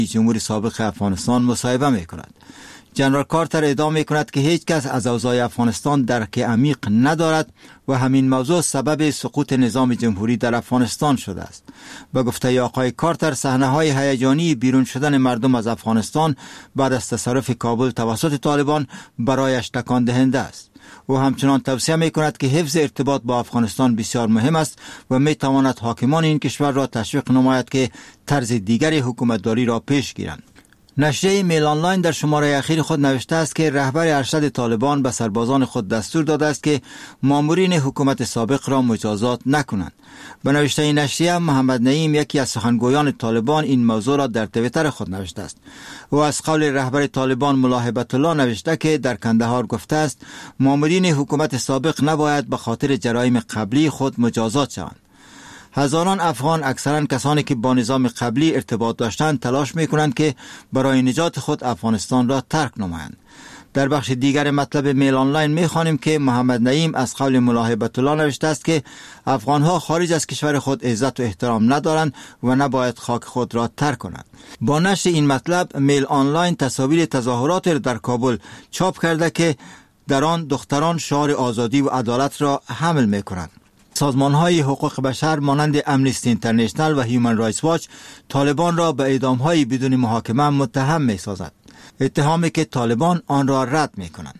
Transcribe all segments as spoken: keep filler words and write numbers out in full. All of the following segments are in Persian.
جمهوری سابق افغانستان مصاحبه می کند. جنرال کارتر ادعا می کند که هیچ کس از اوضاع افغانستان درک عمیق ندارد و همین موضوع سبب سقوط نظام جمهوری در افغانستان شده است. به گفته آقای کارتر، صحنه‌های هیجانی بیرون شدن مردم از افغانستان بعد از تصرف کابل توسط طالبان برایش تکان دهنده است. او همچنان توصیه می کند که حفظ ارتباط با افغانستان بسیار مهم است و می تواند حاکمان این کشور را تشویق نماید که طرز دیگری حکومتداری را پیش گیرند. نشریه میل آنلاین در شماره اخیر خود نوشته است که رهبر ارشد طالبان به سربازان خود دستور داده است که مامورین حکومت سابق را مجازات نکنند. به نوشته این نشریه، محمد نعیم، یکی از سخنگویان طالبان، این موضوع را در توییتر خود نوشته است. او از قول رهبر طالبان ملا هیبت الله نوشته که در کندهار گفته است مامورین حکومت سابق نباید به خاطر جرایم قبلی خود مجازات شوند. هزاران افغان، اکثرا کسانی که با نظام قبلی ارتباط داشتند، تلاش میکنند که برای نجات خود افغانستان را ترک نمایند. در بخش دیگر مطلب میل آنلاین میخوانیم که محمد نعیم از قول ملا هیبت الله نوشته است که افغانها خارج از کشور خود عزت و احترام ندارند و نباید خاک خود را ترک کنند. با نشر این مطلب، میل آنلاین تصاویر تظاهرات در کابل چاپ کرده که در آن دختران شعار آزادی و عدالت را حمل میکنند. سازمان‌های حقوق بشر مانند امنیستی اینترنشنل و هیومن رایتس واچ طالبان را به اعدام‌های بدون محاکمه متهم می‌سازد، اتهامی که طالبان آن را رد می‌کنند.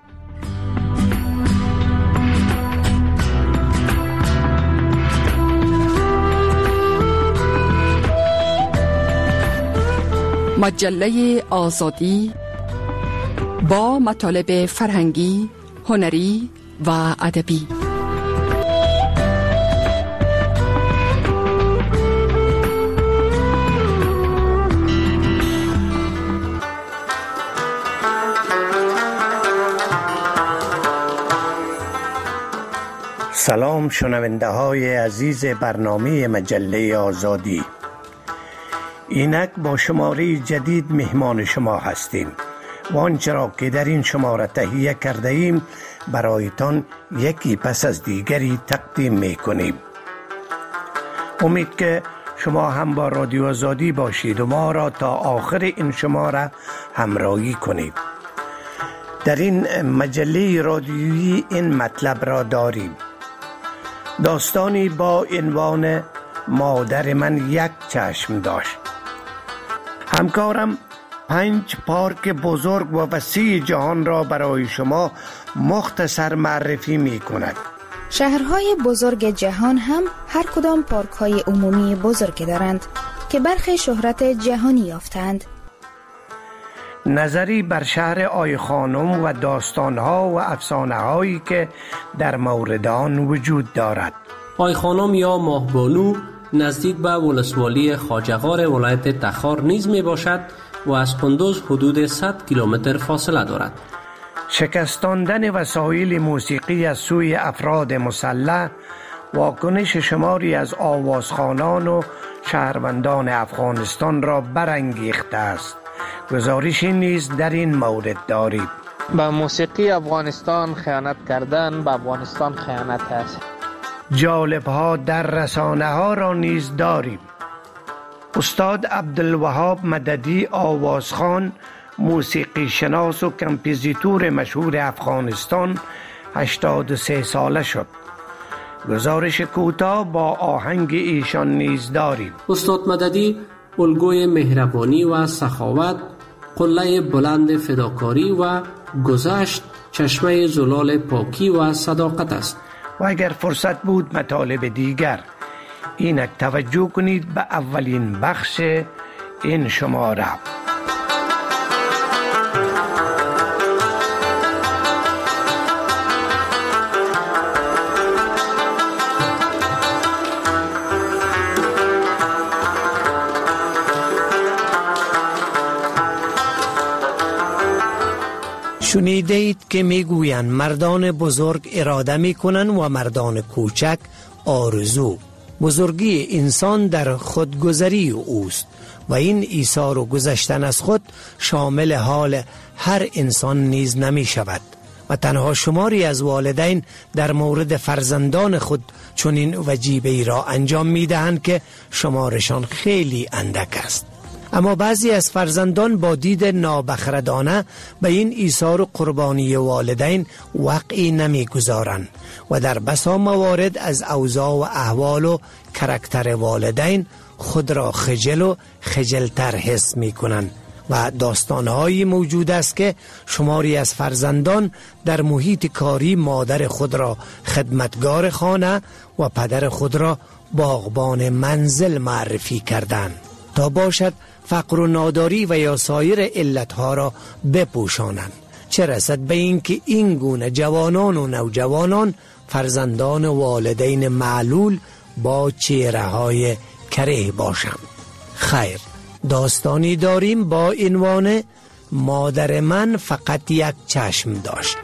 مجله آزادی با مطالب فرهنگی، هنری و ادبی. سلام شنونده های عزیز برنامه مجله آزادی. اینک با شماره جدید مهمان شما هستیم و آنچه را که در این شماره تهیه کرده ایم برایتان یکی پس از دیگری تقدیم می کنیم. امید که شما هم با رادیو آزادی باشید و ما را تا آخر این شماره همراهی کنید. در این مجله رادیویی این مطلب را داریم: داستانی با عنوان مادر من یک چشم داشت. همکارم پنج پارک بزرگ و وسیع جهان را برای شما مختصر معرفی می کند. شهرهای بزرگ جهان هم هر کدام پارک های عمومی بزرگ دارند که برخی شهرت جهانی یافتند. نظری بر شهر آی خانم و داستانها و افسانه هایی که در مورد آن وجود دارد. آی خانم یا ماهبانو نزدیک به ولسوالی خواجه‌غار ولایت تخار نیز می باشد و از کندوز حدود صد کیلومتر فاصله دارد. شکستاندن وسایل موسیقی از سوی افراد مسلح واکنش شماری از آوازخوانان و شهروندان افغانستان را برانگیخته است. گزارشی نیز در این مورد دارید. به موسیقی افغانستان خیانت کردن به افغانستان خیانت است. جالب ها در رسانه ها را نیز داریم. استاد عبدالوهاب مددی آوازخوان، موسیقی شناس و کمپوزیتور مشهور افغانستان، هشتاد و سه ساله شد. گزارش کوتاه با آهنگ ایشان نیز داریم. استاد مددی الگوی مهربانی و سخاوت، قله بلند فداکاری و گذشت چشمه زلال پاکی و صداقت است. و اگر فرصت بود مطالب دیگر. اینک توجه کنید به اولین بخش این شماره. شنیده اید که میگویند مردان بزرگ اراده میکنند و مردان کوچک آرزو. بزرگی انسان در خودگذری اوست و این ایثار و گذشتن از خود شامل حال هر انسان نیز نمی شود و تنها شماری از والدین در مورد فرزندان خود چنین وجیبه‌ای را انجام می دهند که شمارشان خیلی اندک است. اما بعضی از فرزندان با دید نابخردانه به این ایثار و قربانی والدین وقعی نمی گذارند و در بسا موارد از اوضاع و احوال و کرکتر والدین خود را خجل و خجلتر حس می کنند و داستانهایی موجود است که شماری از فرزندان در محیط کاری مادر خود را خدمتگار خانه و پدر خود را باغبان منزل معرفی کردند تا باشد فقر و ناداری و یا سایر علتها را بپوشانند، چه رسد به این که این گونه جوانان و نوجوانان فرزندان والدین معلول با چهره های کره باشند. خیر، داستانی داریم با عنوان مادر من فقط یک چشم داشت.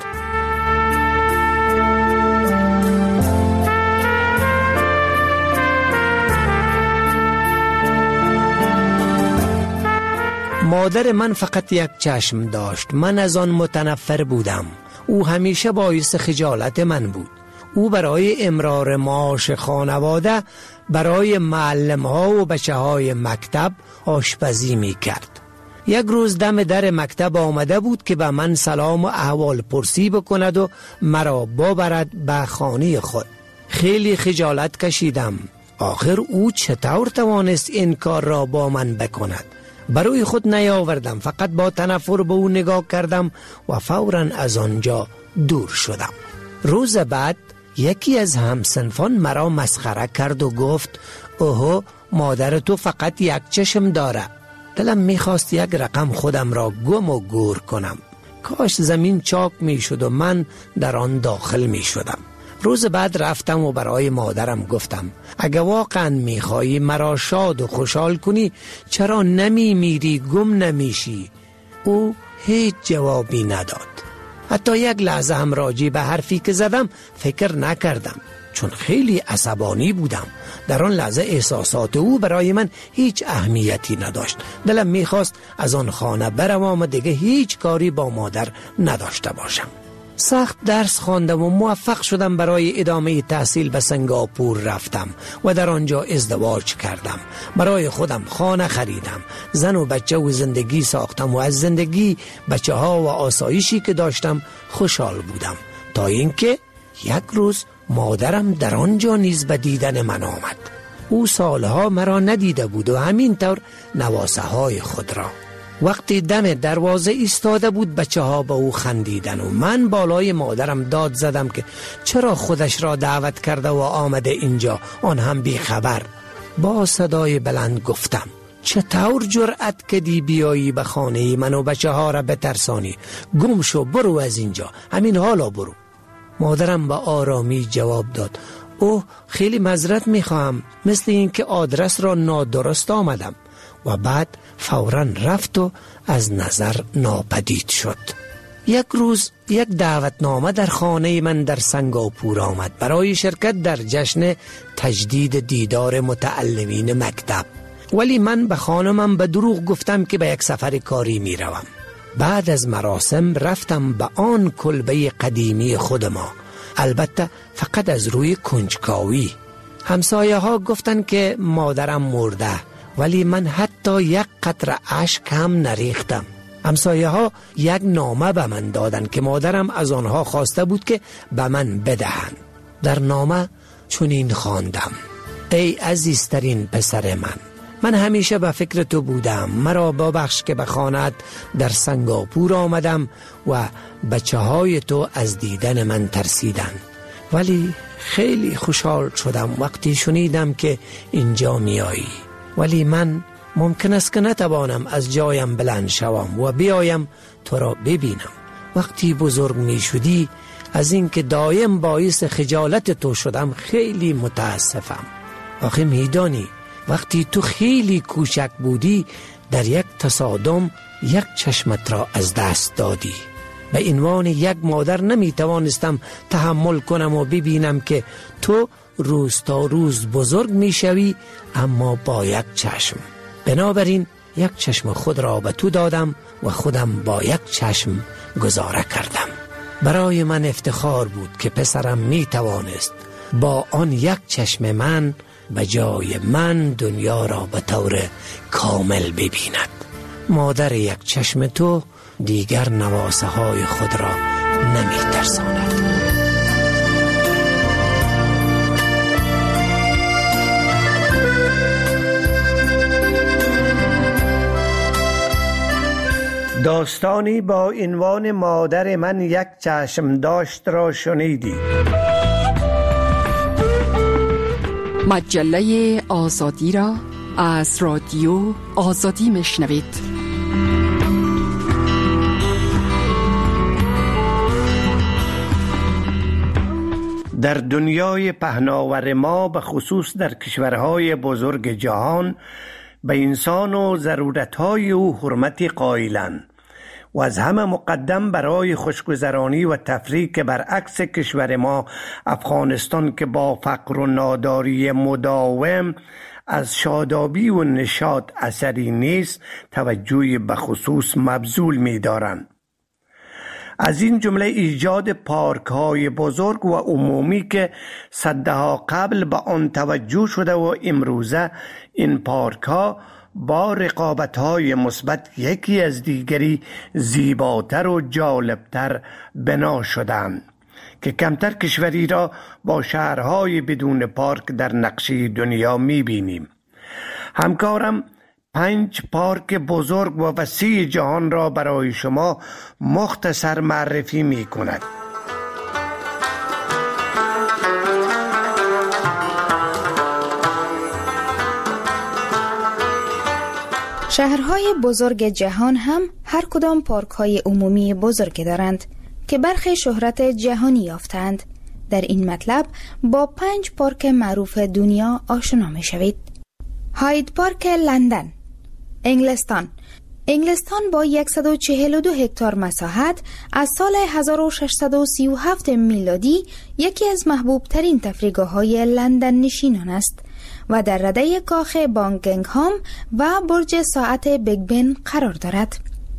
مادر من فقط یک چشم داشت. من از آن متنفر بودم. او همیشه باعث خجالت من بود. او برای امرار معاش خانواده برای معلم ها و بچه های مکتب آشپزی می کرد. یک روز دم در مکتب آمده بود که به من سلام و احوال پرسی بکند و مرا ببرد به خانه خود. خیلی خجالت کشیدم. آخر او چطور توانست این کار را با من بکند؟ برای خود نیاوردم، فقط با تنفر به او نگاه کردم و فوراً از آنجا دور شدم. روز بعد یکی از همسنفان مرا مسخره کرد و گفت اوه، مادر تو فقط یک چشم داره. دلم میخواست یک رقم خودم را گم و گور کنم. کاش زمین چاک میشد و من در آن داخل میشدم. روز بعد رفتم و برای مادرم گفتم اگه واقعا میخوایی مرا شاد و خوشحال کنی چرا نمی میری گم نمیشی؟ او هیچ جوابی نداد. حتی یک لحظه هم راجع به حرفی که زدم فکر نکردم، چون خیلی عصبانی بودم. در آن لحظه احساسات او برای من هیچ اهمیتی نداشت. دلم میخواست از آن خانه بروم و دیگه هیچ کاری با مادر نداشته باشم. سخت درس خواندم و موفق شدم. برای ادامه تحصیل به سنگاپور رفتم و در آنجا ازدواج کردم. برای خودم خانه خریدم، زن و بچه و زندگی ساختم و از زندگی، بچه ها و آسایشی که داشتم خوشحال بودم، تا اینکه یک روز مادرم در آنجا نیز به دیدن من آمد. او سالها مرا ندیده بود و همینطور نواسه های خود را. وقتی دم دروازه ایستاده بود بچه ها به او خندیدن و من بالای مادرم داد زدم که چرا خودش را دعوت کرده و آمده اینجا، آن هم بی خبر. با صدای بلند گفتم چطور جرأت کردی بیایی به خانه من و بچه ها را بترسانی؟ گم شو، برو از اینجا، همین حالا برو. مادرم با آرامی جواب داد اوه، خیلی معذرت میخواهم، مثل این که آدرس را نادرست آمدم. و بعد فوراً رفت و از نظر ناپدید شد. یک روز یک دعوتنامه در خانه من در سنگاپور آمد برای شرکت در جشن تجدید دیدار متعلمین مکتب، ولی من به خانمم به دروغ گفتم که به یک سفر کاری می روم. بعد از مراسم رفتم به آن کلبه قدیمی خود ما، البته فقط از روی کنجکاوی. همسایه ها گفتن که مادرم مرده، ولی من حتی یک قطره اشک هم نریختم. همسایه ها یک نامه به من دادن که مادرم از آنها خواسته بود که به من بدهند. در نامه چنین خواندم: ای عزیزترین پسر من، من همیشه به فکر تو بودم. مرا ببخش که به خانه‌ات در سنگاپور آمدم و بچه های تو از دیدن من ترسیدن، ولی خیلی خوشحال شدم وقتی شنیدم که اینجا میایی. ولی من ممکن است که نتوانم از جایم بلند شوم و بیایم تو را ببینم. وقتی بزرگ می شدی از اینکه دایم باعث خجالت تو شدم خیلی متاسفم. آخه میدانی وقتی تو خیلی کوچک بودی در یک تصادم یک چشمت را از دست دادی. به عنوان یک مادر نمی توانستم تحمل کنم و ببینم که تو روز تا روز بزرگ می شوی اما با یک چشم. بنابراین یک چشم خود را به تو دادم و خودم با یک چشم گذاره کردم. برای من افتخار بود که پسرم می توانست با آن یک چشم من به جای من دنیا را به طور کامل ببیند. مادر یک چشم تو دیگر نواسه های خود را نمی ترساند. داستانی با عنوان مادر من یک چشم داشت را شنیدید. مجله آزادی را از رادیو آزادی میشنوید. در دنیای پهناور ما به خصوص در کشورهای بزرگ جهان به انسان و ضرورتهای او حرمت قائلند و از همه مقدم برای خوشگذرانی و تفریح که برعکس کشور ما افغانستان که با فقر و ناداری مداوم از شادابی و نشاط اثری نیست توجه به خصوص مبذول می دارند. از این جمله ایجاد پارک های بزرگ و عمومی که صدها قبل به آن توجه شده و امروزه این پارک ها با رقابت های مثبت یکی از دیگری زیباتر و جالبتر بنا شدند که کمتر کشوری را با شهرهای بدون پارک در نقشه دنیا می بینیم. همکارم پنج پارک بزرگ و وسیع جهان را برای شما مختصر معرفی می کند. شهرهای بزرگ جهان هم هر کدام پارک های عمومی بزرگ دارند که برخی شهرت جهانی یافتند. در این مطلب با پنج پارک معروف دنیا آشنا می شوید. هاید پارک لندن، انگلستان. انگلستان با صد و چهل و دو هکتار مساحت از سال هزار و ششصد و سی و هفت میلادی یکی از محبوب ترین تفریحگاه‌های لندن نشینان است و در رده کاخ بانگینگهام و برج ساعت بیگ بن قرار دارد.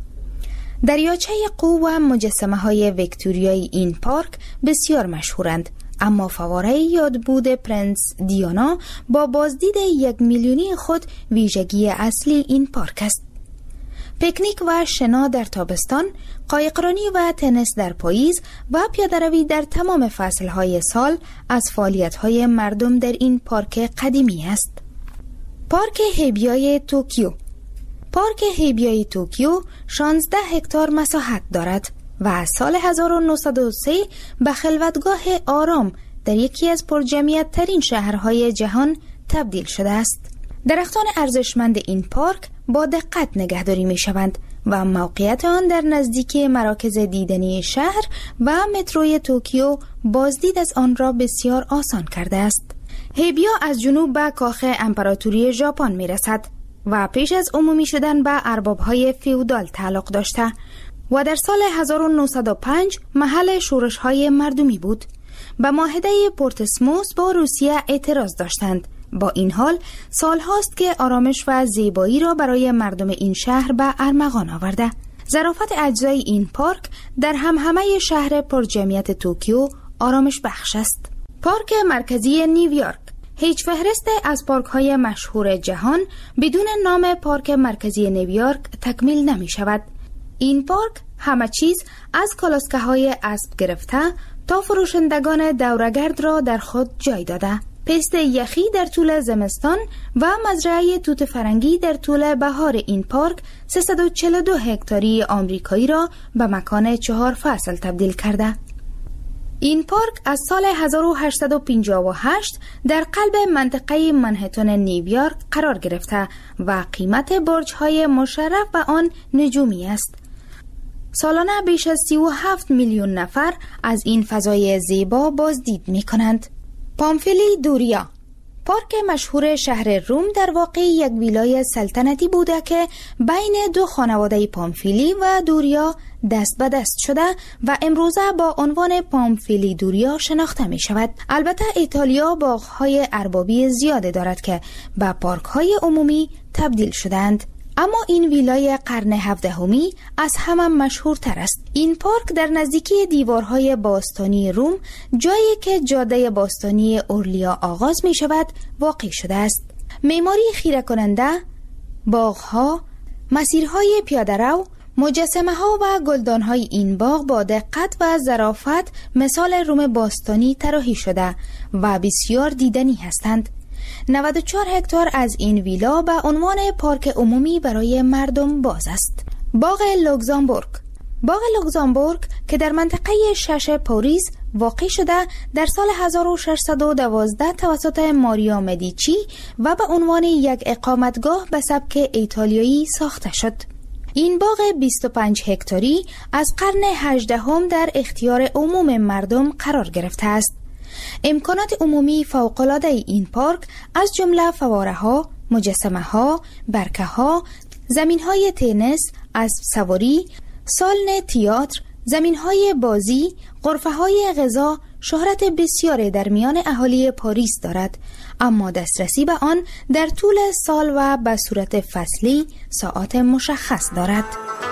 دریاچه قو و مجسمه های ویکتوریایی این پارک بسیار مشهورند، اما فواره یادبود پرنس دیانا با بازدید یک میلیونی خود ویژگی اصلی این پارک است. پیکنیک و شنا در تابستان، قایقرانی و تنیس در پاییز و پیاده‌روی در تمام فصل‌های سال از فعالیت‌های مردم در این پارک قدیمی است. پارک هیبیای توکیو. پارک هیبیای توکیو شانزده هکتار مساحت دارد و از سال هزار و نهصد و سه به خلوتگاه آرام در یکی از پرجمعیت ترین شهرهای جهان تبدیل شده است. درختان ارزشمند این پارک با دقت نگهداری می شوند و موقعیت آن در نزدیکی مراکز دیدنی شهر و متروی توکیو بازدید از آن را بسیار آسان کرده است. هیبیا از جنوب به کاخ امپراتوری ژاپن می رسد و پیش از عمومی شدن به ارباب‌های فیودال تعلق داشته و در سال هزار و نهصد و پنج محل شورش‌های مردمی بود. به معاهده پورتسموس با روسیه اعتراض داشتند. با این حال سال هاست که آرامش و زیبایی را برای مردم این شهر به ارمغان آورده. ظرافت اجزای این پارک در همهمه شهر پرجمعیت توکیو آرامش بخش است. پارک مرکزی نیویورک. هیچ فهرست از پارک های مشهور جهان بدون نام پارک مرکزی نیویورک تکمیل نمی شود. این پارک همه چیز از کالاسکه های اسب گرفته تا فروشندگان دورگرد را در خود جای داده. پست یخی در طول زمستان و مزرعه توت فرنگی در طول بهار این پارک سیصد و چهل و دو هکتاری آمریکایی را به مکان چهار فصل تبدیل کرده. این پارک از سال هزار و هشتصد و پنجاه و هشت در قلب منطقه منهتن نیویورک قرار گرفته و قیمت برج‌های مشرف به آن نجومی است. سالانه بیش از سی و هفت میلیون نفر از این فضای زیبا بازدید می کنند. پامفیلی دوریا. پارک مشهور شهر روم در واقع یک ویلای سلطنتی بوده که بین دو خانواده پامفیلی و دوریا دست به دست شده و امروزه با عنوان پامفیلی دوریا شناخته می شود. البته ایتالیا باغ‌های اربابی زیاده دارد که به پارک‌های عمومی تبدیل شدند، اما این ویلای قرن هفدهمی از همه مشهورتر است. این پارک در نزدیکی دیوارهای باستانی روم، جایی که جاده باستانی اورلیا آغاز می شود، واقع شده است. معماری خیره کننده، باغ‌ها، مسیرهای پیاده‌رو، مجسمه ها و گلدان های این باغ با دقت و ظرافت مثال روم باستانی طراحی شده و بسیار دیدنی هستند. نود و چهار هکتار از این ویلا به عنوان پارک عمومی برای مردم باز است. باغ لوکزامبورگ. باغ لوکزامبورگ که در منطقه شش پاریس واقع شده، در سال هزار و ششصد و دوازده توسط ماریا مدیچی و به عنوان یک اقامتگاه به سبک ایتالیایی ساخته شد. این باغ بیست و پنج هکتاری از قرن هجدهم در اختیار عموم مردم قرار گرفته است. امکانات عمومی فوق‌العاده این پارک از جمله فواره‌ها، مجسمه‌ها، برکه‌ها، زمین‌های تنیس، اسب سواری، سالن تئاتر، زمین‌های بازی، غرفه‌های غذا شهرت بسیاری در میان اهالی پاریس دارد، اما دسترسی به آن در طول سال و به صورت فصلی ساعات مشخص دارد.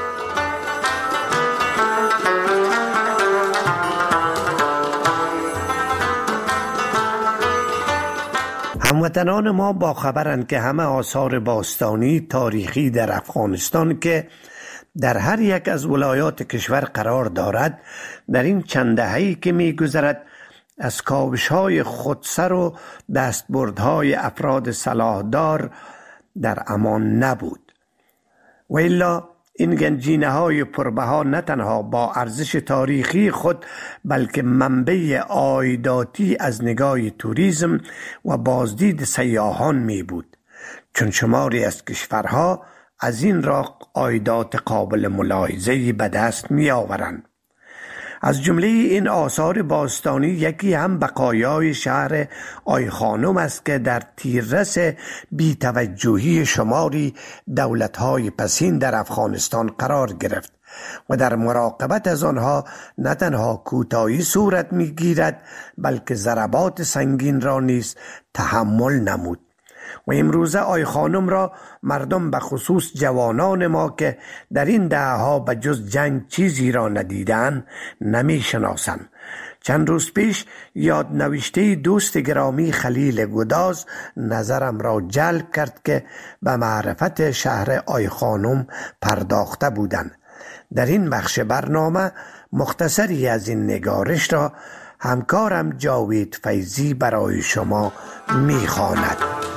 هموطنان ما با خبرند که همه آثار باستانی تاریخی در افغانستان که در هر یک از ولایات کشور قرار دارد، در این چند دهه‌ای که می‌گذرد از کاوش‌های خودسر و دستبردهای افراد سلاحدار در امان نبود. و الا این گنجینه‌های پربها نه تنها با ارزش تاریخی خود بلکه منبع عایداتی از نگاه توریسم و بازدید سیاحان می بود، چون شماری از کشورها از این را عایدات قابل ملاحظه‌ای به دست می آورند. از جمله این آثار باستانی یکی هم بقایای شهر آی خانم است که در تیررس بی‌توجهی شماری دولت‌های پسین در افغانستان قرار گرفت و در مراقبت از آنها نه تنها کوتاهی صورت می‌گیرد بلکه ضربات سنگین را نیز تحمل نمود. و امروزه آی خانم را مردم به خصوص جوانان ما که در این دهه‌ها به جز جنگ چیزی را ندیدند نمی شناسند. چند روز پیش یادنوشته دوست گرامی خلیل گداز نظرم را جلب کرد که به معرفت شهر آی خانم پرداخته بودند. در این بخش برنامه مختصری از این نگارش را همکارم جاوید فیضی برای شما می‌خواند.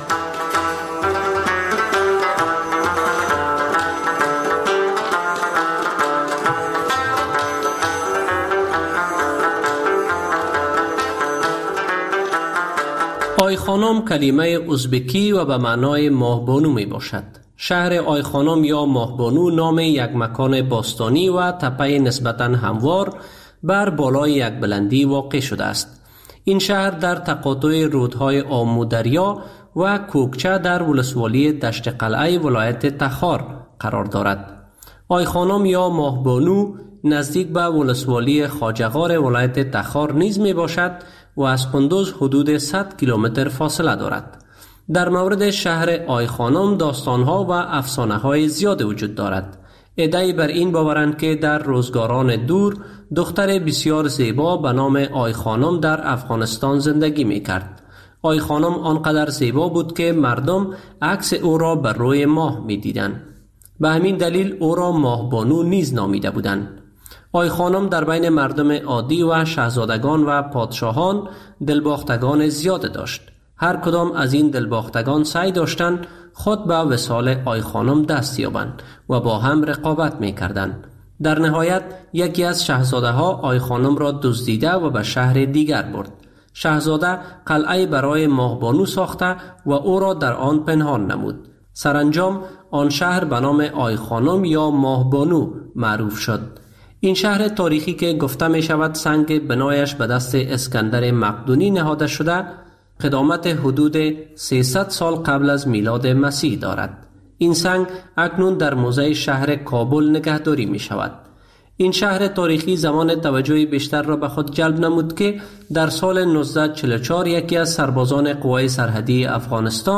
آی خانم کلمه ازبکی و به معنای ماهبانو می باشد. شهر آی خانم یا ماهبانو نام یک مکان باستانی و تپه نسبتاً هموار بر بالای یک بلندی واقع شده است. این شهر در تقاطع رودهای آمو دریا و کوکچه در ولسوالی دشت قلعه ولایت تخار قرار دارد. آی خانم یا ماهبانو نزدیک به ولسوالی خواجه‌غار ولایت تخار نیز می باشد و از قندوز حدود صد کیلومتر فاصله دارد. در مورد شهر آی خانم داستانها و افسانه‌های زیاد وجود دارد. عده‌ای بر این باورند که در روزگاران دور دختر بسیار زیبا به نام آی خانم در افغانستان زندگی می‌کرد. آی خانم آنقدر زیبا بود که مردم عکس او را بر روی ماه می‌دیدند. به همین دلیل او را ماهبانو نیز نامیده بودند. آی خانم در بین مردم عادی و شاهزادگان و پادشاهان دلباختگان زیاد داشت. هر کدام از این دلباختگان سعی داشتند خود به وصال آی خانم دست یابند و با هم رقابت می‌کردند. در نهایت یکی از شاهزاده ها آی خانم را دزدیده و به شهر دیگر برد. شاهزاده قلعه برای ماهبانو ساخته و او را در آن پنهان نمود. سرانجام آن شهر به نام آی خانم یا ماهبانو معروف شد. این شهر تاریخی که گفته می شود سنگ بنایش به دست اسکندر مقدونی نهاده شده، قدامت حدود سیصد سال قبل از میلاد مسیح دارد. این سنگ اکنون در موزه شهر کابل نگهداری می شود. این شهر تاریخی زمان توجه بیشتر را به خود جلب نمود که در سال نوزده چهل و چهار یکی از سربازان قوای سرحدی افغانستان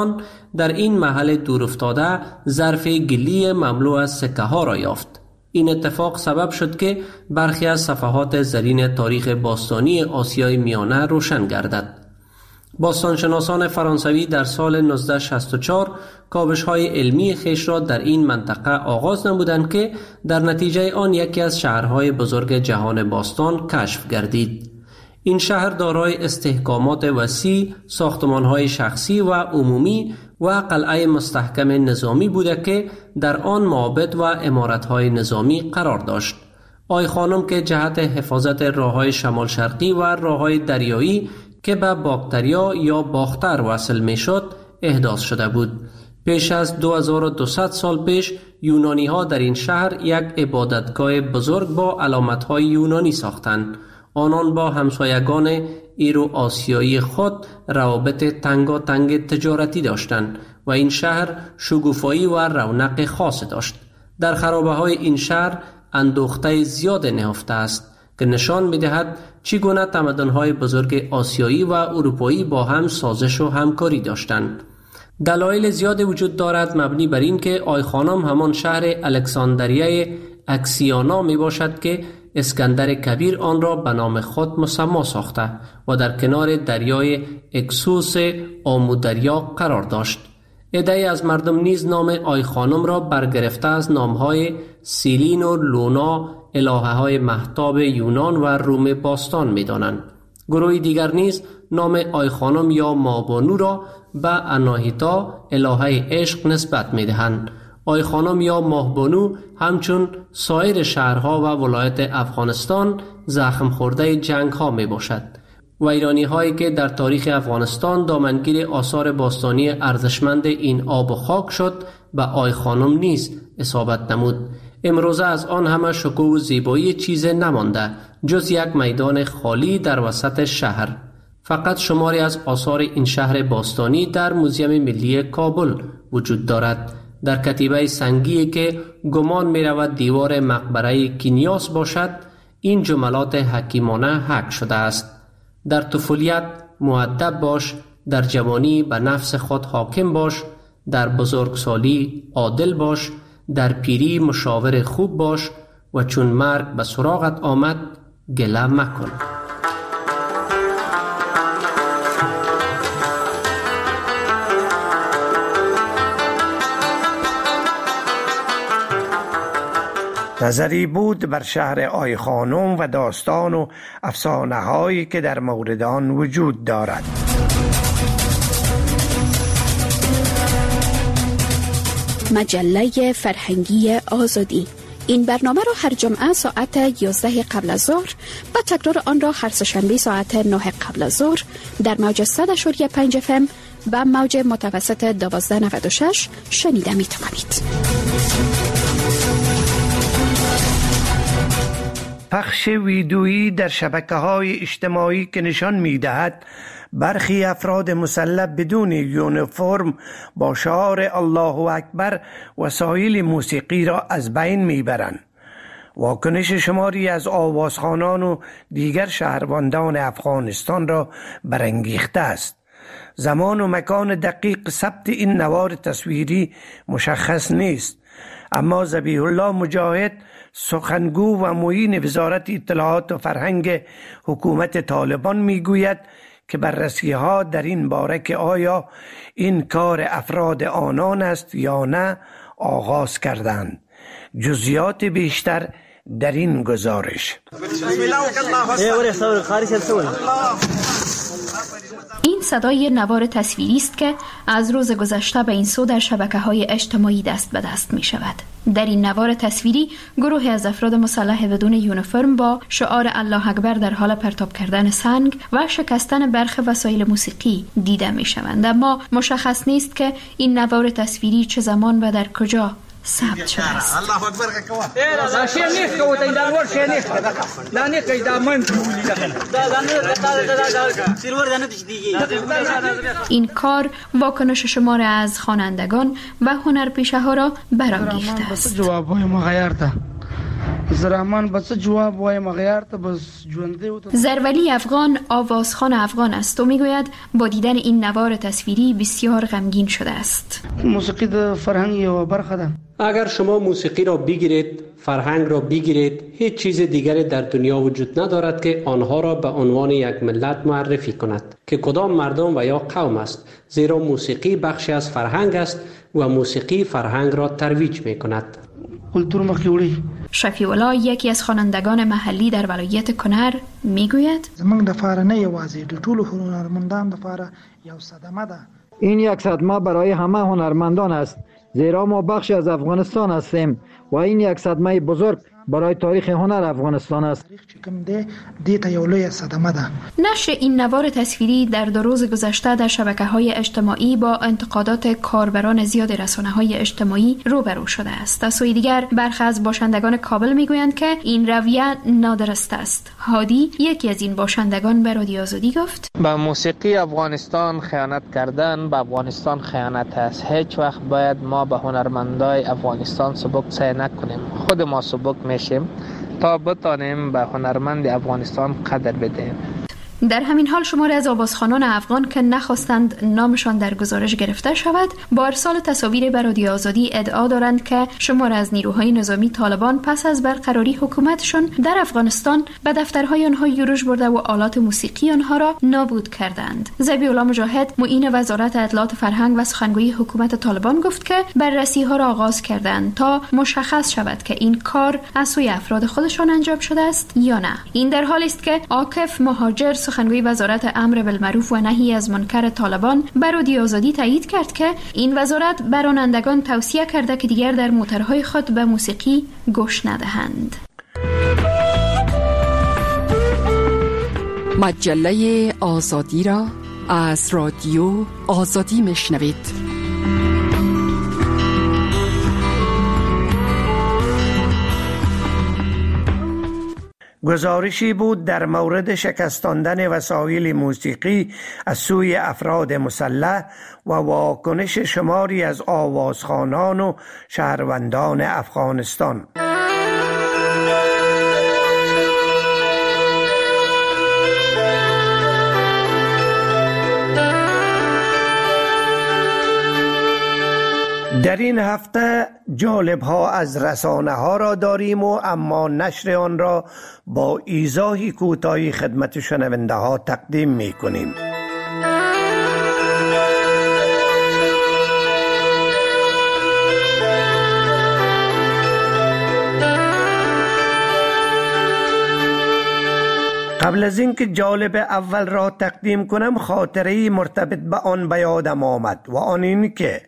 در این محل دورافتاده ظرف گلی مملو از سکه ها را یافت. این اتفاق سبب شد که برخی از صفحات زرین تاریخ باستانی آسیای میانه روشن گردد. باستانشناسان فرانسوی در سال نوزده صد و شصت و چهار کاوش‌های علمی خیش را در این منطقه آغاز نمودند که در نتیجه آن یکی از شهرهای بزرگ جهان باستان کشف گردید. این شهر دارای استحکامات وسیع، ساختمان‌های شخصی و عمومی و قلعه مستحکم نظامی بوده که در آن معابد و عمارت‌های نظامی قرار داشت. آی خانم که جهت حفاظت راه‌های شمال شرقی و راه‌های دریایی که به باکتریا یا باختر وصل می شد احداث شده بود. پیش از دو هزار و دویست سال پیش یونانی ها در این شهر یک عبادتگاه بزرگ با علامت های یونانی ساختند. آنان با همسایگان ایرو آسیایی خود روابط تنگاتنگ تجارتی داشتند و این شهر شگوفایی و رونق خاص داشت. در خرابه های این شهر اندوخته زیاد نهفته است که نشان می‌دهد چگونه تمدن‌های بزرگ آسیایی و اروپایی با هم سازش و همکاری داشتند. دلایل زیاد وجود دارد مبنی بر این که آی خانم همان شهر الکساندریه اکسیانا می باشد که اسکندر کبیر آن را به نام خود مسمی ساخته و در کنار دریای اکسوس آمودریا قرار داشت. عده‌ای از مردم نیز نام آی خانم را برگرفته از نام‌های سیلین و لونا، الهه‌های مهتاب یونان و روم باستان می‌دانند. گروهی دیگر نیز نام آی خانم یا مابانو را به اناهیتا، الهه عشق، نسبت می‌دهند. آی خانم یا ماهبانو همچون سایر شهرها و ولایت افغانستان زخم خورده جنگ‌ها میباشد. ویرانی هایی که در تاریخ افغانستان دامنگیر آثار باستانی ارزشمند این آب و خاک شد به آی خانم نیز اصابت نمود. امروزه از آن همه شکوه و زیبایی چیز نمانده جز یک میدان خالی در وسط شهر. فقط شماری از آثار این شهر باستانی در موزیم ملی کابل وجود دارد. در کتیبه سنگی که گمان می رود دیوار مقبره کینیاس باشد این جملات حکیمانه حک شده است: در طفولیت مؤدب باش، در جوانی به نفس خود حاکم باش، در بزرگسالی عادل باش، در پیری مشاور خوب باش و چون مرگ به سراغت آمد گله مکن. نظری بود بر شهر آی خانم و داستان و افسانه هایی که در مورد آن وجود دارد. مجله فرهنگی آزادی. این برنامه را هر جمعه ساعت یازده قبل از ظهر و تکرار آن را هر سه‌شنبه ساعت نه قبل از ظهر در موج صد و پنج اف ام و موج متوسط دوازده نود و شش شنیده می توانید. پخش ویدیویی در شبکه‌های اجتماعی که نشان می‌دهد برخی افراد مسلح بدون یونیفرم با شعار الله اکبر وسایل موسیقی را از بین می‌برند. واکنش شماری از آوازخوانان و دیگر شهروندان افغانستان را برانگیخته است. زمان و مکان دقیق ثبت این نوار تصویری مشخص نیست، اما ذبیح الله مجاهد، سخنگو و معین وزارت اطلاعات و فرهنگ حکومت طالبان میگوید که بررسی ها در این باره که آیا این کار افراد آنان است یا نه آغاز کردند. جزئیات بیشتر در این گزارش. این صدای نوار تصویری است که از روز گذشته به این سو در شبکه‌های اجتماعی دست به دست می شود. در این نوار تصویری گروهی از افراد مسلح بدون یونیفرم با شعار الله اکبر در حال پرتاب کردن سنگ و شکستن برخی وسایل موسیقی دیده می شوند، اما مشخص نیست که این نوار تصویری چه زمان و در کجا ثبت شده است. الله اکبر کوا دا شی نه کوته این دانور شی نه دا نه کی دا من این کار واکنش شمار از خوانندگان و هنرپیشه ها را برانگیخته است. جواب های مغیر ده زرمان بس جواب وایم غیر تا بس جونده و زرولی افغان آوازخوان افغان است و میگوید با دیدن این نوار تصویری بسیار غمگین شده است. موسیقی د فرهنگ و برخه ده. اگر شما موسیقی را بگیرید، فرهنگ را بگیرید، هیچ چیز دیگری در دنیا وجود ندارد که آنها را به عنوان یک ملت معرفی کند که کدام مردم و یا قوم است، زیرا موسیقی بخشی از فرهنگ است و موسیقی فرهنگ را ترویج می کند. کلتور مخیوری. شفیع الله یکی از خوانندگان محلی در ولایت کنر میگوید زمونږ د فاره نه یوازې د ټولو هنرمندان د فاره یو صدمه ده. این یک صدمه برای همه هنرمندان است، زیرا ما بخشی از افغانستان هستیم و این یک صدمه بزرگ برای تاریخ هنر افغانستان است. نشر این نوار تصویری در دو روز گذشته در شبکه‌های اجتماعی با انتقادات کاربران زیاد رسانه‌های اجتماعی روبرو شده است. از سوی دیگر برخی از باشندگان کابل میگویند که این رویه نادرست است. هادی یکی از این باشندگان به رادیو آزادی گفت: به موسیقی افغانستان خیانت کردن به افغانستان خیانت است. هیچ وقت باید ما به هنرمندای افغانستان سبک سعی نکنیم. خود ما سبک میشیم تا بتانیم به هنرمند افغانستان قدر بدهیم. در همین حال شماری از آوازخوانان افغان که نخواستند نامشان در گزارش گرفته شود با ارسال تصاویر به رادیو آزادی ادعا دارند که شماری از نیروهای نظامی طالبان پس از برقراری حکومتشون در افغانستان به دفترهای آنها یورش برده و آلات موسیقی آنها را نابود کردند. ذبیح الله مجاهد معین وزارت اطلاعات فرهنگ و سخنگوی حکومت طالبان گفت که بررسی ها را آغاز کردند تا مشخص شود که این کار از سوی افراد خودشان انجام شده است یا نه. این در حالی است که عاکف مهاجر سخنگوی وزارت امر بالمعروف و نهی از منکر طالبان بر رادیو آزادی تایید کرد که این وزارت بر رانندگان توصیه کرده که دیگر در موترهای خود به موسیقی گوش ندهند. مجله آزادی را از رادیو آزادی میشنوید. گزارشی بود در مورد شکستاندن وسایل موسیقی از سوی افراد مسلح و واکنش شماری از آوازخوانان و شهروندان افغانستان. در این هفته جالب ها از رسانه ها را داریم و اما نشر آن را با ایضاحی کوتاهی خدمت شنونده ها تقدیم می کنیم. قبل از اینکه جالب اول را تقدیم کنم خاطره‌ای مرتبط به آن به یادم آمد و آن این که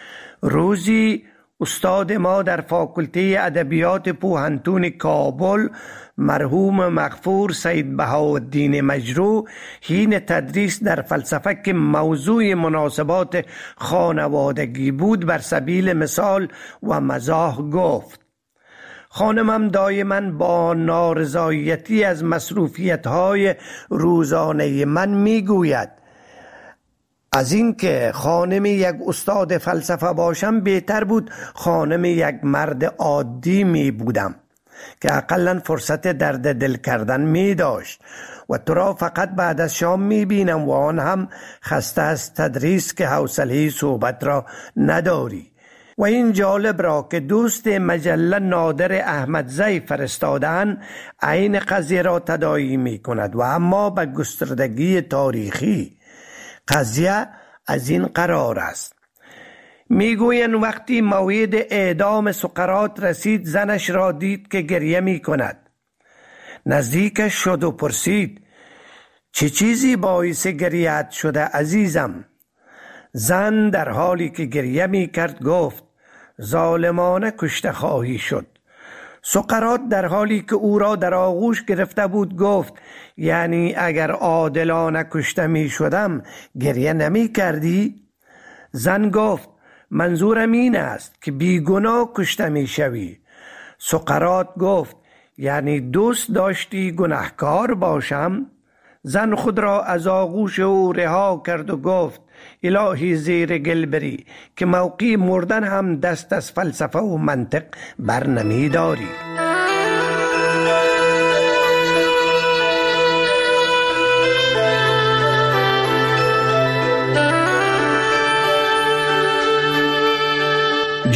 روزی استاد ما در فاکولته ادبیات پوهنتون کابل مرحوم مغفور سید بهاءالدین مجروح حین تدریس در فلسفه که موضوع مناسبات خانوادگی بود بر سبیل مثال و مزاح گفت: خانمم دائما با نارضایتی از مصروفیت‌های روزانه من میگوید از اینکه خانم یک استاد فلسفه باشم بهتر بود خانم یک مرد عادی می بودم که اقلا فرصت درد دل کردن می داشت و تو را فقط بعد از شام می بینم و آن هم خسته از تدریس که حوصله صحبت را نداری. و این جالب را که دوست مجله نادر احمدزی فرستادن عین قضیه را تداعی می کند و اما به گستردگی تاریخی. قضیه از این قرار است: میگویند وقتی موعد اعدام سقراط رسید زنش را دید که گریه می کند. نزدیکش شد و پرسید: چه چیزی باعث گریه‌ات شده عزیزم؟ زن در حالی که گریه می کرد گفت: ظالمانه کشته خواهی شد. سقراط در حالی که او را در آغوش گرفته بود گفت: یعنی اگر عادلانه کشته می شدم گریه نمی کردی؟ زن گفت: منظورم این است که بیگناه کشته می شوی. سقراط گفت: یعنی دوست داشتی گناهکار باشم؟ زن خود را از آغوش او رها کرد و گفت: الهی زیر گل بری که موقع مردن هم دست از فلسفه و منطق بر نمی داری.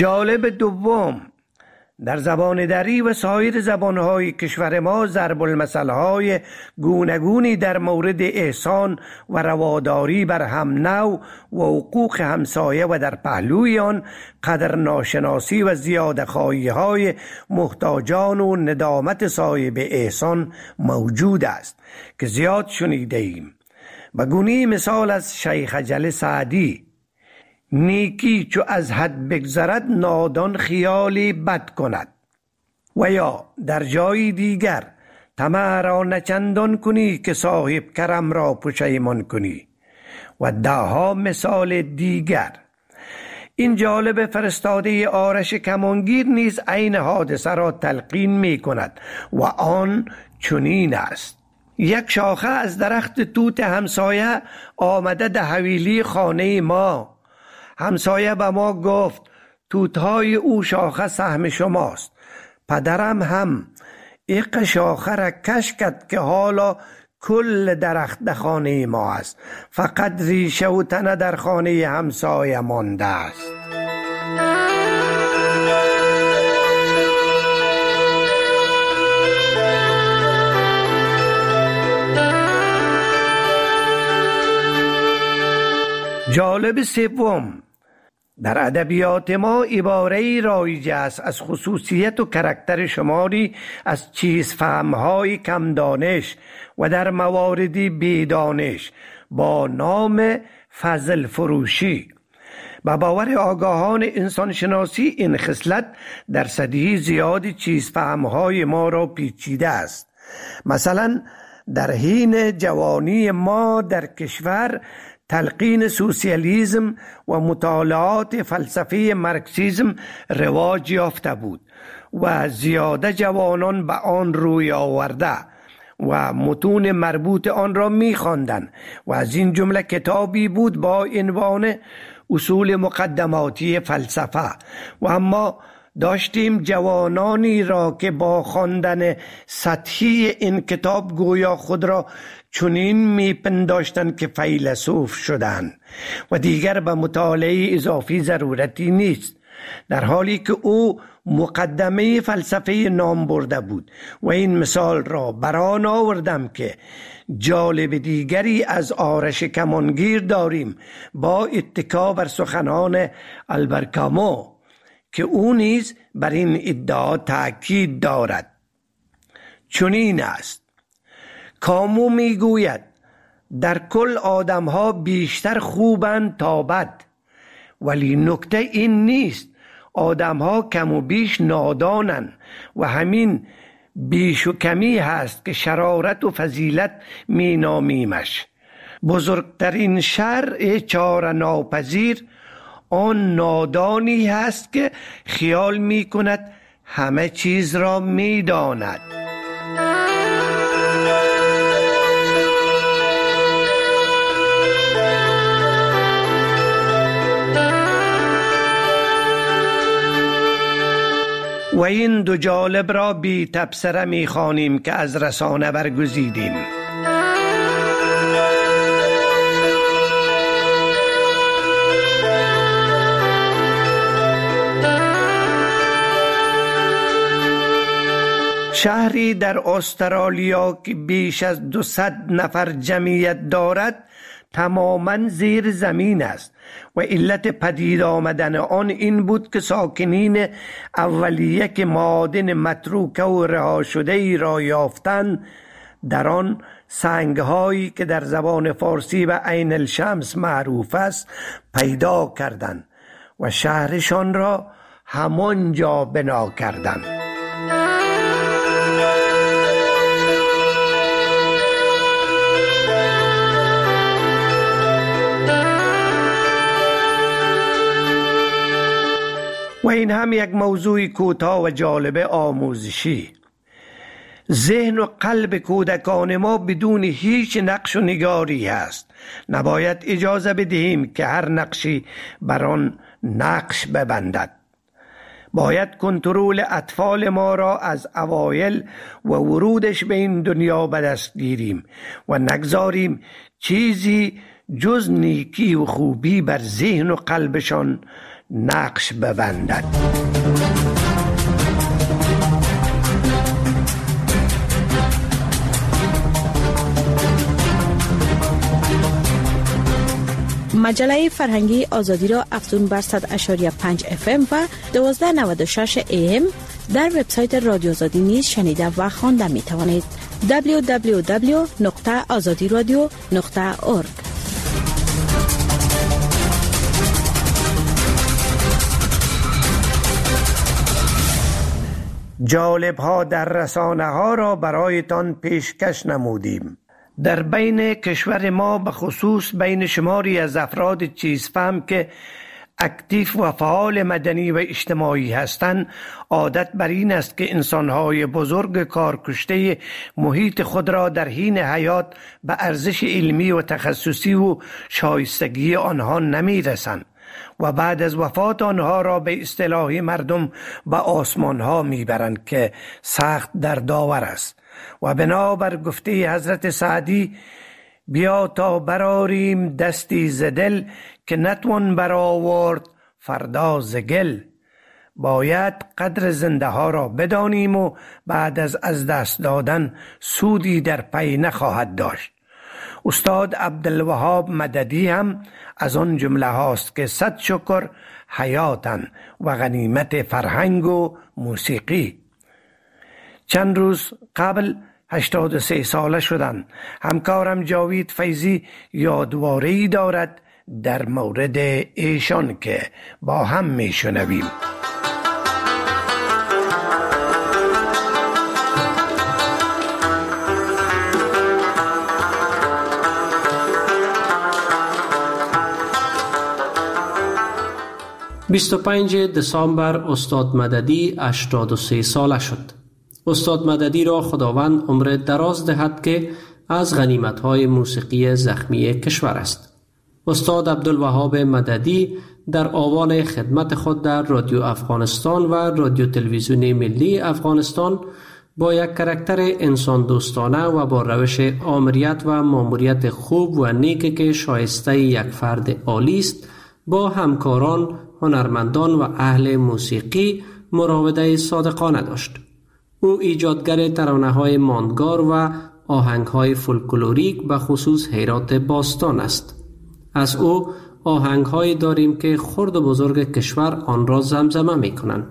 جالب دوم، در زبان دری و سایر زبانهای کشور ما ضرب المثلهای گوناگونی در مورد احسان و رواداری بر هم نوع و حقوق همسایه و در پهلوی آن قدر ناشناسی و زیاده خواهی های محتاجان و ندامت صاحب احسان موجود است که زیاد شنیده ایم. و گونی مثال از شیخ اجل سعدی: نیکی چو از حد بگذرد نادان خیالی بد کند. و یا در جای دیگر: طمع را نچندان کنی که صاحب کرم را پشیمان کنی. و دهها مثال دیگر. این جالب فرستاده آرش کمانگیر نیز عین حادثه را تلقین می کند و آن چنین است: یک شاخه از درخت توت همسایه آمده ده حویلی خانه ما. همسایه به ما گفت توتهای او شاخه سهم شماست. پدرم هم ایق شاخه را کش کرد که حالا کل درخت در خانه ما است، فقط ریشه و تنه در خانه همسایه مانده است. جالب سوم، در ادبیات ما عباره‌ای رایج است از خصوصیت و کرکتر شماری از چیز فهم‌های کم دانش و در مواردی بیدانش با نام فضل فروشی. با باور آگاهان انسانشناسی این خصلت در سطح زیادی چیز فهم‌های ما را پیچیده است. مثلا در حین جوانی ما در کشور تلقین سوسیالیسم و مطالعات فلسفه مارکسیسم رواج یافته بود و زیاده جوانان به آن روی آورده و متون مربوط آن را می‌خواندند و از این جمله کتابی بود با عنوان اصول مقدماتی فلسفه. و اما داشتیم جوانانی را که با خواندن سطحی این کتاب گویا خود را چنین میپنداشتند که فیلسوف شدند و دیگر به مطالعه اضافی ضرورتی نیست، در حالی که او مقدمه فلسفه نام برده بود. و این مثال را بران آوردم که جالب دیگری از آرش کمانگیر داریم با اتکا بر سخنان آلبر کامو که او نیز بر این ادعا تأکید دارد. چنین است: کامو میگوید در کل آدمها بیشتر خوبند تا بد، ولی نکته این نیست، آدمها کم و بیش نادانند و همین بیش و کمی هست که شرارت و فضیلت می نامیمش. بزرگترین شر چاره ناپذیر آن نادانی هست که خیال می کند همه چیز را می داند. و این دو جالب را بی تبصره می خوانیم که از رسانه برگزیدیم. شهری در استرالیا که بیش از دویست نفر جمعیت دارد تماما زیر زمین است و علت پدید آمدن آن این بود که ساکنین اولیه که معادن متروکه و رها شده ای را یافتند در آن سنگهایی که در زبان فارسی به عین الشمس معروف است پیدا کردند و شهرشان را همانجا بنا کردند. و این هم یک موضوع کوتاه و جالب آموزشی. ذهن و قلب کودکان ما بدون هیچ نقش و نگاری هست. نباید اجازه بدهیم که هر نقشی بر آن نقش ببندد. باید کنترل اطفال ما را از اوایل و ورودش به این دنیا به دست گیریم و نگذاریم چیزی جز نیکی و خوبی بر ذهن و قلبشان نقش ببندد. مجله فرهنگی آزادی را افزون بر صد و شش و پنج اف ام و دویست و نود و شش ای ام در وبسایت رادیو آزادی نیز شنیده و خوانده می توانید. دبلیو دبلیو دبلیو نقطه آزادی رادیو نقطه اورگ. جالب ها در رسانه ها را برایتان پیشکش نمودیم. در بین کشور ما به خصوص بین شماری از افراد چیزفهم که اکتیف و فعال مدنی و اجتماعی هستند، عادت بر این است که انسانهای بزرگ کارکشته محیط خود را در حین حیات به ارزش علمی و تخصصی و شایستگی آنها نمی رسند و بعد از وفات آنها را به اصطلاح مردم به آسمان ها می برند که سخت دردآور است. و بنابر گفته حضرت سعدی: بیا تا براریم دستی ز دل که نتوان برآورد فردا ز گل. باید قدر زنده ها را بدانیم و بعد از از دست دادن سودی در پی نخواهد داشت. استاد عبدالوهاب مددی هم از آن جمله هاست که صد شکر حیاتن و غنیمت فرهنگ و موسیقی. چند روز قبل هشتاد و سه ساله شدن. همکارم جاوید فیضی یادواره‌ای دارد در مورد ایشان که با هم می شنویم. بیست و پنجم دسامبر استاد مددی هشتاد و سه ساله شد. استاد مددی را خداوند عمر دراز دهد که از غنیمت‌های موسیقی زخمی کشور است. استاد عبدالوهاب مددی در آوان خدمت خود در رادیو افغانستان و رادیو تلویزیون ملی افغانستان با یک کاراکتر انسان دوستانه و با روش آمریت و ماموریت خوب و نیک که شایسته یک فرد عالی است، با همکاران، هنرمندان و اهل موسیقی مراوده صادقانه داشت. او ایجادگر ترانه‌های ماندگار و آهنگ‌های فولکلوریک به خصوص هرات باستان است. از او آهنگ‌هایی داریم که خرد و بزرگ کشور آن را زمزمه می‌کنند.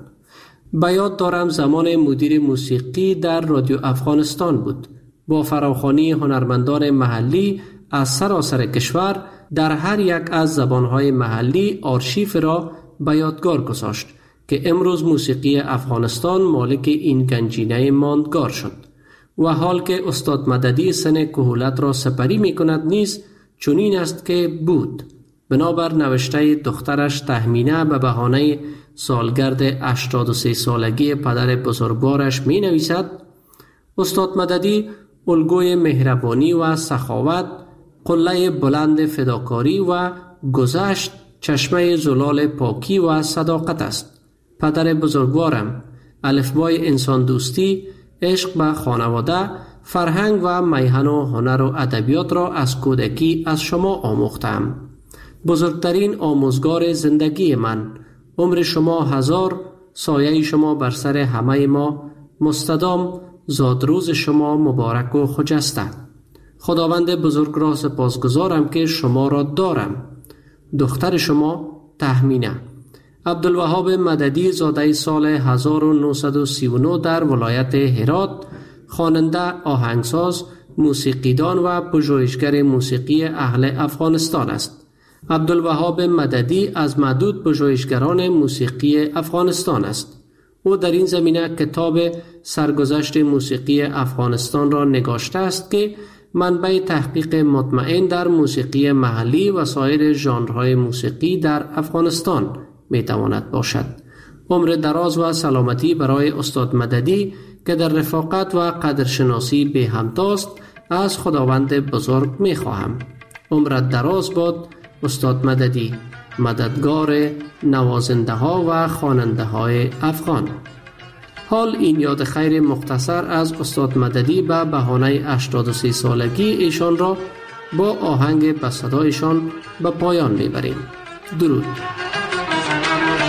به یاد دارم زمان مدیر موسیقی در رادیو افغانستان بود. با فراخوانی هنرمندان محلی از سراسر کشور در هر یک از زبان‌های محلی آرشیف را به یادگار گذاشت که امروز موسیقی افغانستان مالک این گنجینه ماندگار شد. و حال که استاد مددی سن کهولت را سپری می کند نیز چنین است که بود. بنابر نوشته دخترش تهمینه به بهانه سالگرد هشتاد و سه سالگی پدر بزرگوارش می نویسد: استاد مددی الگوی مهربانی و سخاوت، قله بلند فداکاری و گذشت چشمه زلال پاکی و صداقت است. پدر بزرگوارم، الفبای انسان دوستی، عشق به خانواده، فرهنگ و میهن و هنر و ادبیات را از کودکی از شما آموختم. بزرگترین آموزگار زندگی من. عمر شما هزار، سایه شما بر سر همه ما مستدام، زادروز شما مبارک و خجسته. خداوند بزرگ را سپاسگزارم که شما را دارم. دختر شما تهمینه. عبدالوهاب مددی زاده سال هزار و نهصد و سی و نه در ولایت هرات، خواننده، آهنگساز، موسیقیدان و پژوهشگر موسیقی اهل افغانستان است. عبدالوهاب مددی از معدود پژوهشگران موسیقی افغانستان است. او در این زمینه کتاب سرگذشت موسیقی افغانستان را نگاشته است که منبع تحقیق مطمئن در موسیقی محلی و سایر ژانرهای موسیقی در افغانستان می تواند باشد. عمر دراز و سلامتی برای استاد مددی که در رفاقت و قدرشناسی به همتاست از خداوند بزرگ می خواهم. عمرت دراز باد استاد مددی، مددگار نوازنده ها و خواننده های افغان. حال این یاد خیر مختصر از استاد مددی به بهانه هشتاد و سه سالگی ایشان را با آهنگ به صدایشان به پایان میبریم. درود.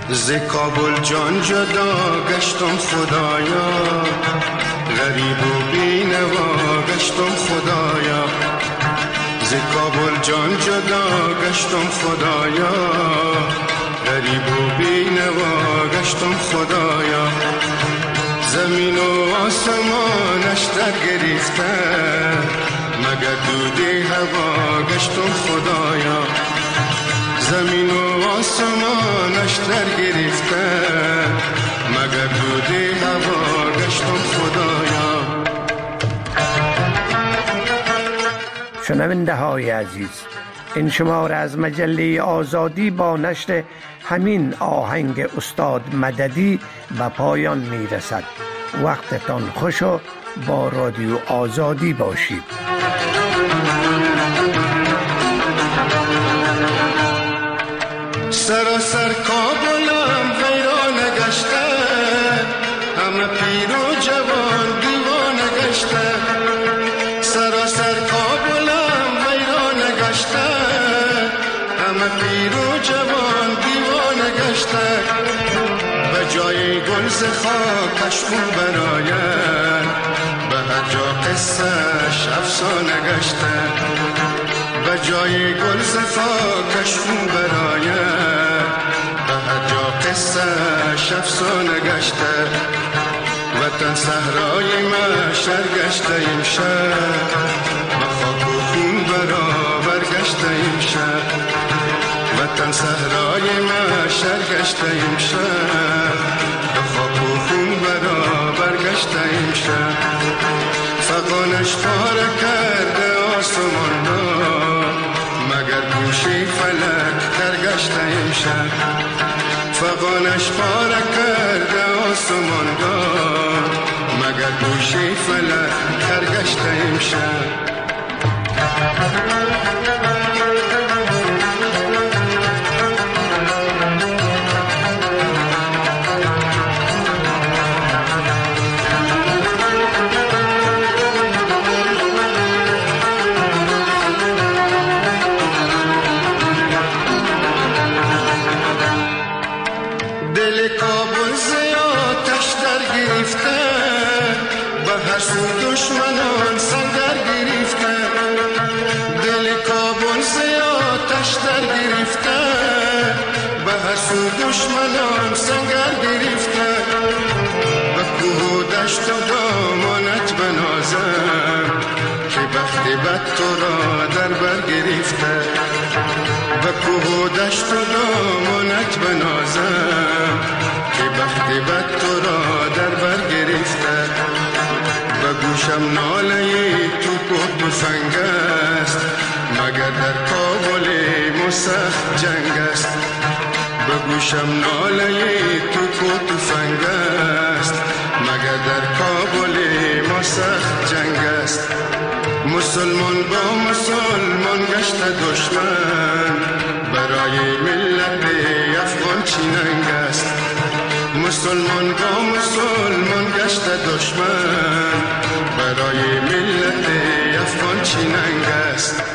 ز کابل جان جدا گشتم خدایا، غریب و بینوا گشتم خدایا. ز کابل جان جدا گشتم خدایا، غریب و بینوا گشتم خدایا. زمین و آسمانش در گرفته، مگر دودی هوا گشتم خدایا. زمین و آسمانش در گرفته، مگر دودی هوا گشتم خدایا. شنونده های عزیز، این شماره از مجله آزادی با نشر همین آهنگ استاد مددی به پایان می رسد. وقتتان خوش و با رادیو آزادی باشید. سراسر کابلم ویران گشته، همه پیر و جوان دیوانه گشته. سراسر کابلم ویران گشته، همه پیر و جوان دیوانه گشته. به جای گل ز خاکش خون براید، به هر جا قصه‌اش افسانه گشته. به جای گل ز خاکش خون براید، به هر جا قصه‌اش افسانه گشته. وطن صحرای محشر گشته امشب، به خاک و خون برابر گشته امشب. وطن صحرای محشر گشته امشب، به خاک و خون برابر گشته امشب. فغانش پاره کرده آسمان را، مگر گوشه فلک درگشته امشب. فغانش پاره کرده آسمان را، مگر گوشه فلک درگشته امشب. دشمنان سنگر گرفته، دل کابل زیادش در گرفته. به هر سو دشمنان سنگر گرفته، به کوه و دشت و دامانت بنازم، که بخت بد تو را در بر گرفته. به کوه و دشت و دامانت بنازم، که بخت بد تو را در بر گرفته. به گوشم ناله توپ و تفنگ است، مگر در کابل ما سخت جنگ است. به گوشم ناله توپ و تفنگ است، مگر در کابل ما سخت جنگ است. مسلمان با مسلمان گشته دشمن، برای ملت افغان چی ننگ است. مسلمان با مسلمان گشته دشمن، برای ملت افغان چی ننگ است.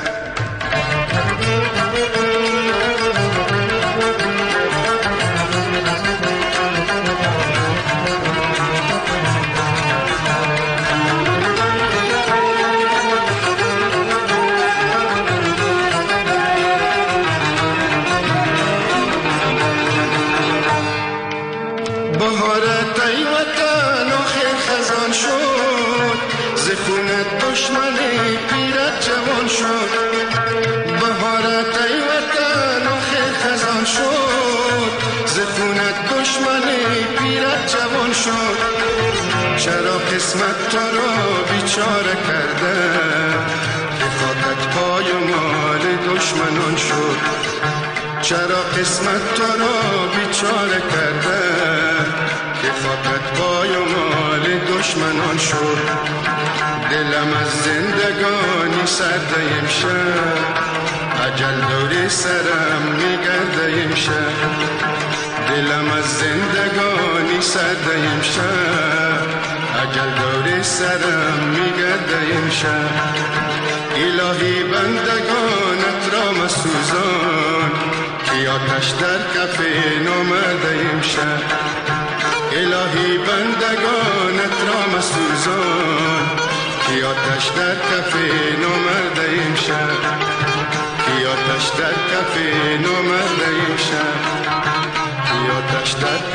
بهارت ای وطن آخر خزان شد، ز خونت دشمن پیرت جوان شد. بهارت ای وطن آخر خزان شد، ز خونت دشمن پیرت جوان شد. چرا قسمت تو را بیچاره کرده، که خاکت پای و مال دشمنان شد. چرا قسمت تو را بیچاره کرده، که خاکت پای و مال دشمنان شد. دلم از زندگانی سرده امشب، اجل دوری سرم میگرده امشب. دلم از زندگانی سرده امشب، اجل دوری سرم میگرده امشب. الهی بندگانت را مسوزان، که کی آتش در کف نامرده امشب الهی بندگانت را مسوزان کی آتش در کف نامرده امشب کی آتش در کف نامرده امشب کی آتش در